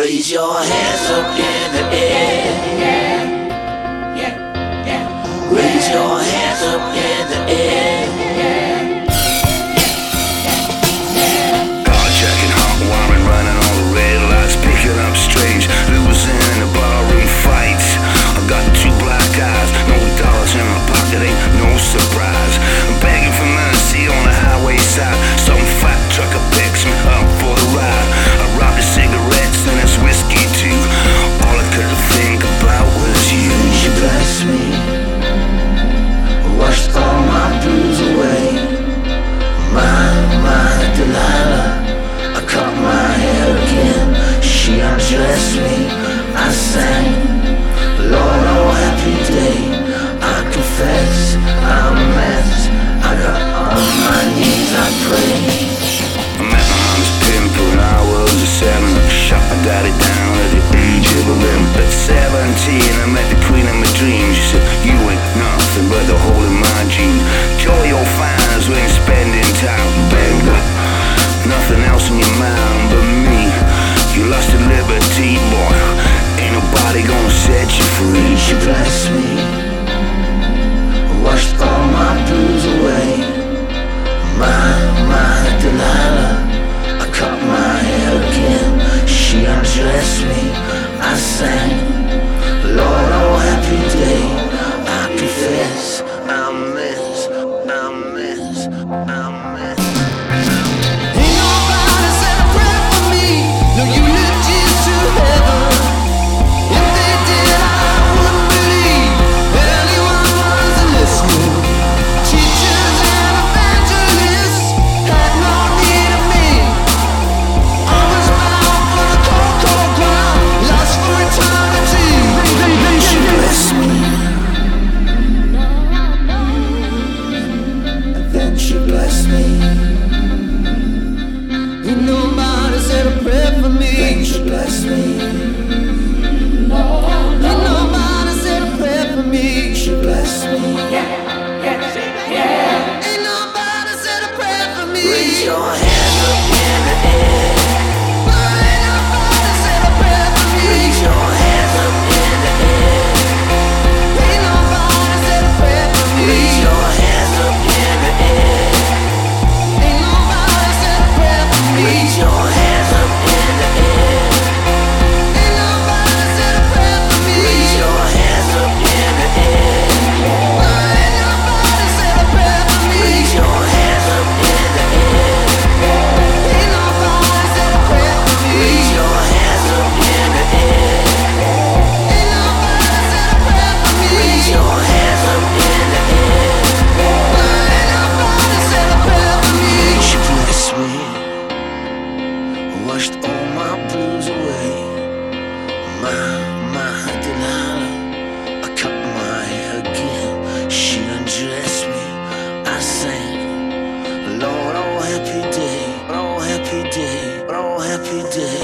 Raise your hands up in the air. Raise your hands up in the air. Carjacking, hot wiring, running all the red lights, picking up strange, losing in the barroom fights. I got two black eyes, no dollars in my pocket, ain't no surprise. I'm begging for mercy on the highway side. Some fat trucker picks me up for the ride. I robbed his cigarettes and his whiskey too. All I could think about was you. You bless me, washed all my blues away. My Delilah, I cut my hair again. She undressed me, I sang, Lord, oh happy day. I confess, I'm a mess. I got on my knees, I pray. I met my mom's pimp when I was a 7. I shot my daddy down at the age of 11. At 17, I met the queen of my dreams. She said, you ain't nothing but the hole in my jeans. Joy you'll find is when you're spending time, baby. Nothing else in your mind but me. You lost your liberty, boy. Ain't nobody gonna set you free. She blessed me, washed all my blues away. My Delilah, I cut my hair again. She undressed me, I sang, Lord, oh happy day. I confess, I miss. Ain't nobody said a prayer for me. No, you lift Jesus to heaven. If they did, I wouldn't believe anyone was listening. Teachers and evangelists had no need of me. I was bound for the cold, cold ground, lost for eternity. She blessed me, and then she blessed me. Ain't nobody said a prayer for me. Then she blessed me. Ain't nobody said a prayer for me. She blessed me. Ain't nobody said a prayer for me. Raise your hands up in the air. Ain't nobody said a prayer for me. Raise your hands up in the air. Ain't nobody said a prayer for me. Raise your hands up in the air. Ain't nobody said a prayer for me. Raise your hands up in the air. Ain't nobody said a prayer for me. Raise your hands up in the air. Ain't nobody said a prayer for me. Raise your hands up in the air. Ain't nobody said a prayer for me. Raise your hands up in the air. Ain't nobody said a prayer for me. Raise your hands up in the air. Ain't nobody said a prayer for me. She blessed me, washed all my blues away. My Delilah, I cut my hair again. She undressed me, I sang, Lord, oh happy day, oh happy day, oh happy day.